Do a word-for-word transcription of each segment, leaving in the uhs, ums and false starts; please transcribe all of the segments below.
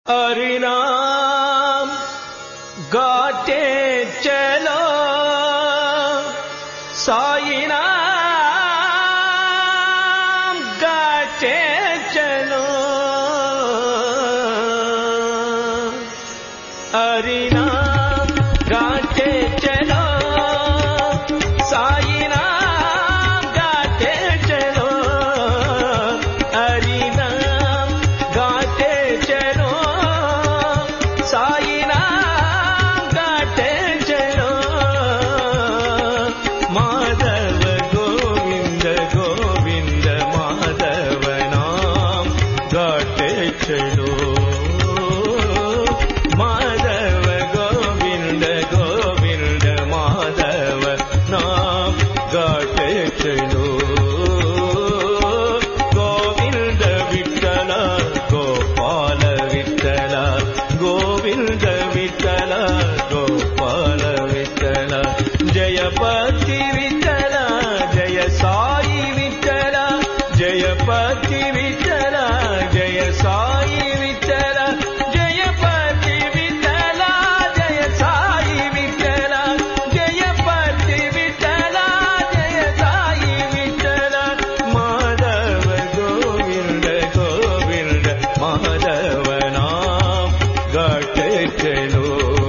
हरिनाम गाते चलो साई नाम गाते चलो हरिनाम गाते चलो साई नाम गाते चलो हरिनाम गाते चलो साई नाम गाते चलो माधव गोविंद गोविंद माधव नाम गाते चलो माधव गोविंद गोविंद माधव नाम गाते चलो गोविंद विठ्ठल गोपाल विठ्ठल गोविंद विठ्ठल गोपाल विठ्ठल जयपति विठ्ठल जय साई विठ्ठल जयपति विठ्ठल जय साई विठ्ठल जयपति विठ्ठल जय साई विठ्ठल जयपति विठ्ठल जय साई विठ्ठल माधव गोविंद गोविंद माधव नाम गाते चलो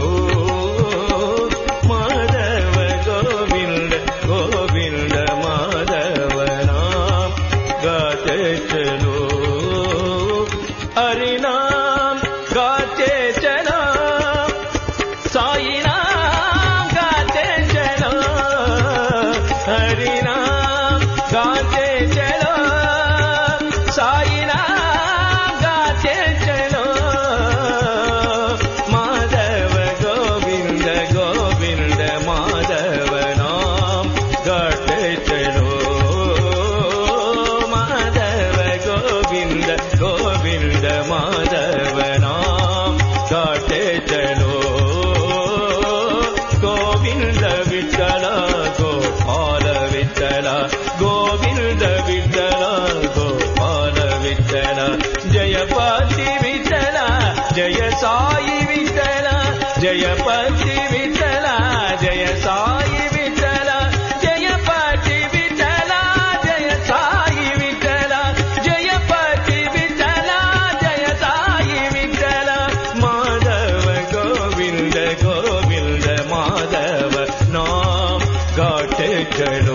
माधव गोविंद गोविंद माधव नाम गाते चलो हरिनाम गाते चलो साई नाम गाते चलो हरिनाम गाते चलो साई नाम गाते चलो माधव गोविंद गोविंद माधव नाम गाते चलो माधव गोविंद गोविंद माधव नाम गाते चलो गोविंद विठ्ठल गोपाल विठ्ठल गोविंद विठ्ठल गोपाल विठ्ठल जयपति विठ्ठल जय साई विठ्ठल जयपति विठ्ठल जय साई विठ्ठल जयपति विठ्ठल जय साई विठ्ठल जयपति विठ्ठल जय साई विठ्ठल माधव गोविंद गोविंद माधव नाम गाते चलो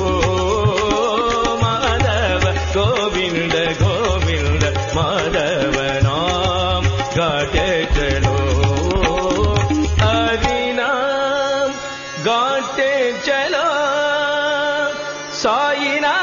माधव गोविंद गोविंद माधव नाम गाते चलो हरिनाम गाते चलो साई नाम